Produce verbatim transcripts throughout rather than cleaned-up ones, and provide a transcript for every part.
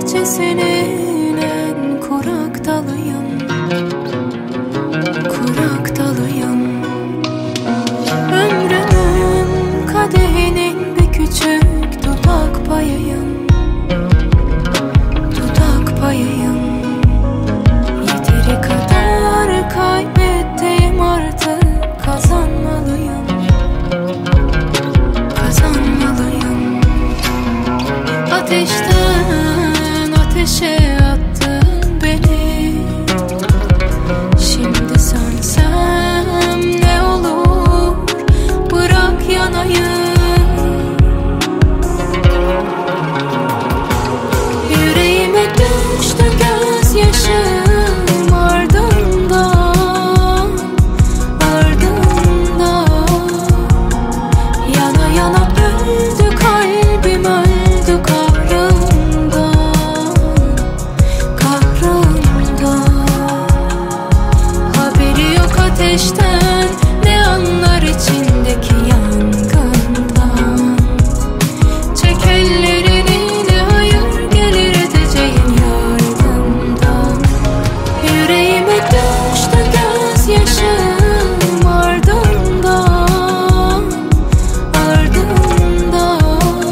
bahçesinin en kurak dalıyım, kurak dalıyım. Ömrümün kadehinin bir küçük dudak payıyım, dudak payıyım. Yeteri kadar kaybettim, artık kazanmalıyım, kazanmalıyım. Ateşten ateşe attın beni, şimdi sönsem ne olur, bırak yanayım. Yüreğime düştü gözyaşım, ardından, ardından. Yana yana öldü kalbim, öldü kahrımdan, kahrımdan. Haberi yok ateşten, ne anlar içindeki yangından. Çek ellerini, ne hayır gelir edeceğin yardımdan. Yüreğime düştü gözyaşım, ardından, ardından.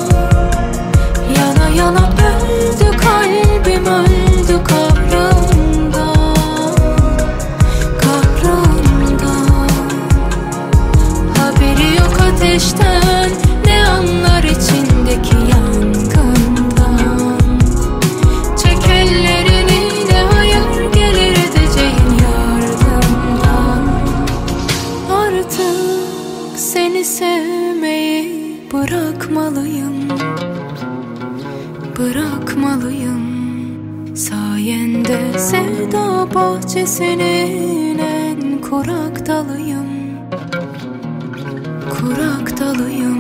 Yana yana öldü kalbim, öldü kahrımdan, kahrımdan. Haberi yok ateşten, ne anlar içindeki yangından. Çek ellerini, ne hayır gelir edeceğin yardımdan. Artık seni sevmeyi bırakmalıyım, bırakmalıyım. Sayende sevda bahçesinin en kurak dalıyım, kurak dalıyım.